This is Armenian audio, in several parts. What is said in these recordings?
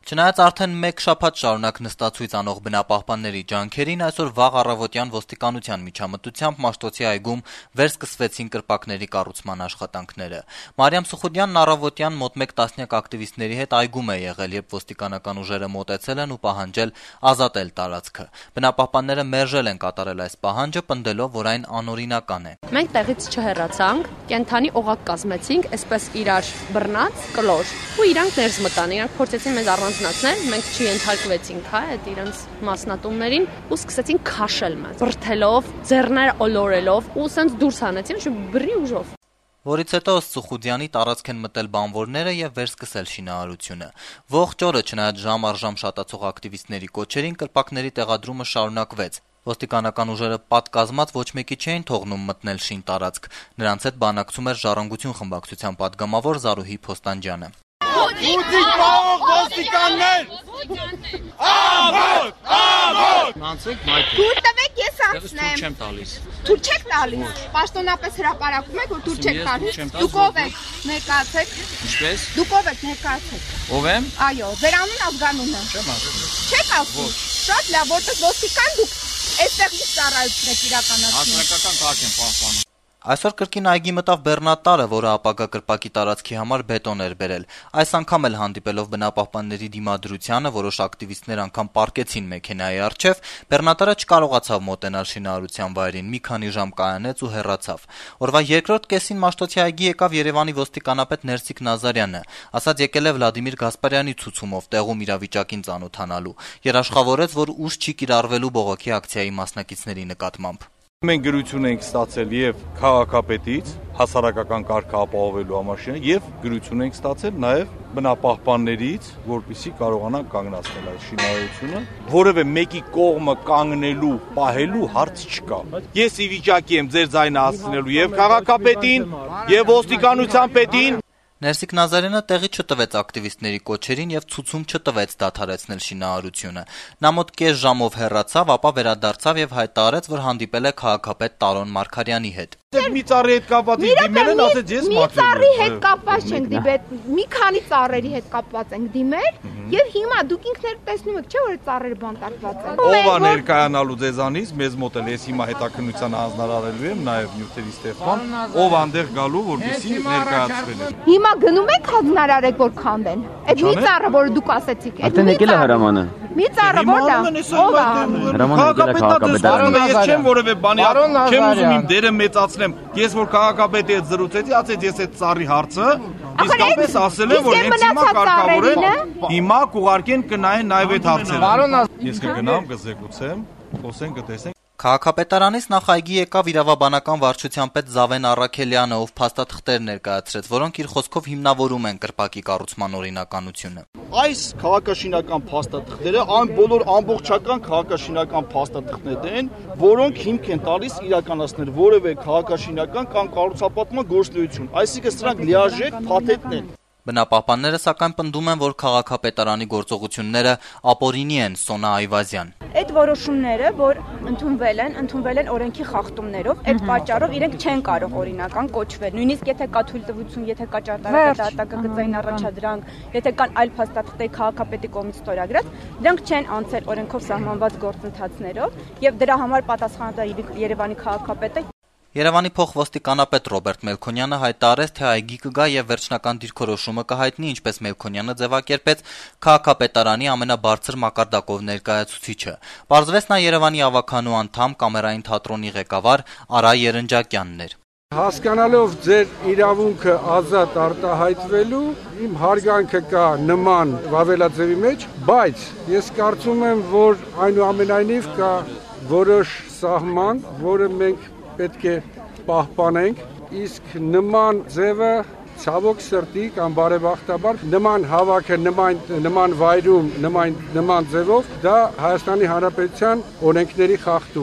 Չնայած արդեն մեկ շաբաթ շարունակ նստացույց անող բնապահպանների ջանքերին, այսօր վաղ առավոտյան ոստիկանության միջամտությամբ Մաշտոցի այգում վերսկսվեցին կրպակների կառուցման աշխատանքները։ Մարիամ Սուխուդյանն առավոտյան մոտ 1 տասնյակ ակտիվիստների հետ այգում է եղել, երբ ոստիկանական ուժերը մոտեցել են ու պահանջել ազատել տարածքը։ Բնապահպանները մերժել են կատարել այս պահանջը, պնդելով, որ այն անօրինական է։ Մենք տեղից չհեռացանք, կենթանի օղակ կազմեցինք, այսպես իրար բռնած, կլոր, ու իրանք ներս մտան, իրանք փորձեցին մեզ առանձնացնել, մենք չենթարկվեցինք, այդ իրենց մասնատումներին ու սկսեցին քաշել մեզ, բրթելով, ձեռներ ոլորելով ու սենց դուրս հանեցին, բռի ուժով։ Որից հետո ըստ Սուխուդյանի տարածք են մտել բանվորները եւ վերսկսել շինարարությունը։ Ողջ օրը չնայած ժամ առ ժամ շատացող ակտիվիստների կոչերին կրպակների տեղադրումը շարունակվեց։ Ոստիկանական ուժերը պատկազմած ոչ մեկի չէին թողնում մտնել շին տարածք։ Նրանց հետ բանակցում էր Ժառանգություն խմբակցության պատգամավոր Զարուհի Փոստանջյանը։ Ուտիկ պահող ոստիկաններ! Ամոթ! Ամոթ! Անցեք մայթ։ Դուր տվեք, ես անցնեմ։ Չեմ տալիս։ Դուր չեք տալիս։ Պաշտոնապես հրապարակում եք, որ դուր չեք տալիս։ Դուք ով եք, ներկայացեք։ Ինչպես։ Դուք ով եք, ներկայացեք։ Ով եմ։ Այո, ձեր անուն ազգանունը։ Չեմ ասում։ Չեք ասում։ Շատ լավ, որտեղ ոստիկան դուք այստեղ ծառայություն եք իրականացնում։ Հասարակական կարգ եմ պահպանում։ Այսօր կրկին այգի մտավ բեռնատարը, որը ապագա կրպակի տարածքի համար բետոն էր բերել։ Այս անգամ էլ հանդիպելով բնապահպանների դիմադրությանը, որոշ ակտիվիստներ անգամ պառկեցին մեքենայի առջև, բեռնատարը չկարողացավ մոտենալ շինարարության վայրին, մի քանի ժամ կայանեց ու հեռացավ։ Օրվա երկրորդ կեսին Մաշտոցի այգի եկավ Երևանի ոստիկանապետ Ներսիկ Նազարյանը, ասաց եկել է Վլադիմիր Գասպարյանի ցուցումով տեղում իրավիճակին ծանոթանալու։ Երաշխավորեց, որ ուժ չի կիրառվելու բողոքի ակցիայի մասնակիցների նկատմամբ։ Մենք գրություն ենք ստացել եւ քաղաքապետից հասարակական կարգը ապահովելու համար եւ գրություն ենք ստացել նաեւ բնապահպաններից, որպեսզի կարողանան կանգնացնել այս շինարարությունը, որևէ մեկի կողմը կանգնելու, պահելու հարց չկա։ Ես ի վիճակի եմ ձեր ձայնը հասցնելու եւ քաղաքապետին եւ ոստիկանության պետին։ Ներսիկ Նազարյանը տեղի չտվեց ակտիվիստների կոչերին եւ ցուցում չտվեց դադարեցնել շինարարությունը։ Նա մոտ կես ժամով հեռացավ, ապա վերադարձավ եւ հայտարարեց, որ հանդիպել է քաղաքապետ Տարոն Մարգարյանի հետ։ Մի ծառի հետ կապված դիմել են, ասեց ես մի ծառի հետ կապված չենք դիմել, մի քանի ծառերի հետ կապված ենք դիմել եւ հիմա դուք ինքներդ տեսնում եք, չէ՞ որ ծառերը բանտարկված են։ Ով է ներկայանալու ձեզանից, մեզ մոտ էլ ես հիմա հետաքննության հանձնարարելու եմ նաեւ նյութերի ստեղծման, ով անդեղ գալու, որպեսզի ներկայացվեն։ Հիմա գնում եք հանձնարարեք, որ քանդեն։ Այդ մի ծառը, որը դուք ասեցիք, Արդեն եկել է հրամանը։ Մի ծառը որտա։ Ով է։ Քաղաքապետը ես չեմ որևէ բանի, չեմ ուզում իմ դերը մեծացնեմ։ Ես որ քաղաքապետի հետ զրուցեցի, ասեց ես այդ ծառի հարցը իսկապես ասել եմ, որ հենց հիմա կարգավորեն, հիմա կուղարկեն կնայեն նաև այդ հարցերը։ Ես կգնամ, կզեկուցեմ, խոսենք, կտեսենք։ Քաղաքապետարանից նախ այգի եկավ իրավաբանական վարչության պետ Զավեն Առաքելյանը, ով փաստաթղթեր ներկայացրեց, որոնք իր խոսքով հիմնավորում են կրպակի կառուցման օրինականությունը։ Այս քաղաքաշինական փաստաթղթերը բոլոր ամբողջական քաղաքաշինական փաստաթղթեր են, որոնք հիմք են տալիս իրականացնել որևէ քաղաքաշինական կամ կառուցապատման գործունեություն։ Այսինքն սրանք լիարժեք փաթեթներ են։ Բնապահպանները սակայն պնդում են, որ քաղաքապետարանի գործողությունները ապօրինի են, Սոնա Այվազյան։ Այդ որոշումները, որ ընդունվել են օրենքի խախտումներով, այդ պատճառով իրենք չեն կարող օրինական կոչվել։ Նույնիսկ եթե կա թույլտվություն, եթե կա ճարտարապետական առաջադրանք, եթե կան այլ փաստաթղթեր քաղաքապետի կողմից ստորագրած, դրանք չեն անցել օրենքով սահմանված գործընթացներով, եւ դրա համար պատասխանատու Երևանի քաղաքապետը։ Երևանի փոխվոստիկանապետ Ռոբերտ Մելքոնյանը հայտարարեց, թե այգի կգա եւ վերջնական դիրքորոշումը կհայտնի, ինչպես Մելքոնյանը ձևակերպեց քաղաքապետարանի ամենաբարձր մակարդակով ներկայացուցիչը։ Պարզվեց նա Երևանի ավականու անդամ, կամերային թատրոնի ղեկավար Արա Երնջակյանն էր։ Հասկանալով ձեր իրավունքը ազատ արտահայտվելու, իմ հարգանքը կա նման վավելաձևի մեջ, բայց ես կարծում եմ, որ այնուամենայնիվ կա որոշ սահման, որը մենք պետք է պահպանենք, իսկ նման ձևը ցավոք սրտի կամ բարեբախտաբար նման հավաքը, նման վայրում, նման ձևով դա Հայաստանի Հանրապետության օրենքների խախտում է։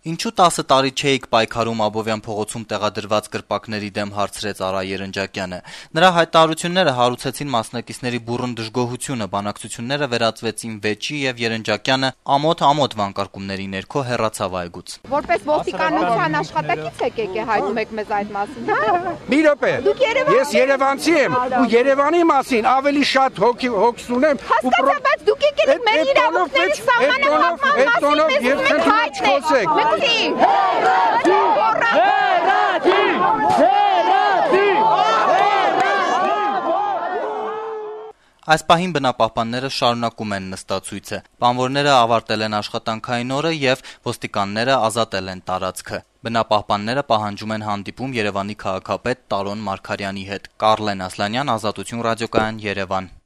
Ինչու 10 տարի չէիք պայքարում Աբովյան փողոցում տեղադրված կրպակների դեմ, հարցրեց Արա Երնջակյանը։ Նրա հայտարարությունները հարուցեցին մասնակիցների բուռն դժգոհությունը, բանակցությունները վերածվեցին վեճի եւ Երնջակյանը ամոթ վանկարկումների ներքո հեռացավ այգուց։ Որպես ոստիկանության աշխատակից եք հայտնում եք մեզ այդ մասին, հա։ Մի րոպե։ Ես Երևանցի եմ ու Երևանի մասին ավելի շատ հոգս ունեմ։ Հասկացա, բայց դուք եկել եք մեր իրավունքների սահմանափակման մասին հայտնել։ Այս պահին բնապահպանները շարունակում են նստացույցը։ Բանվորները ավարտել են աշխատանքային օրը եւ ոստիկանները ազատել են տարածքը։ Բնապահպանները պահանջում են հանդիպում Երևանի քաղաքապետ Տարոն Մարգարյանի հետ։ Կարլեն Ասլանյան, Ազատություն ռադիոկայան, Երևան։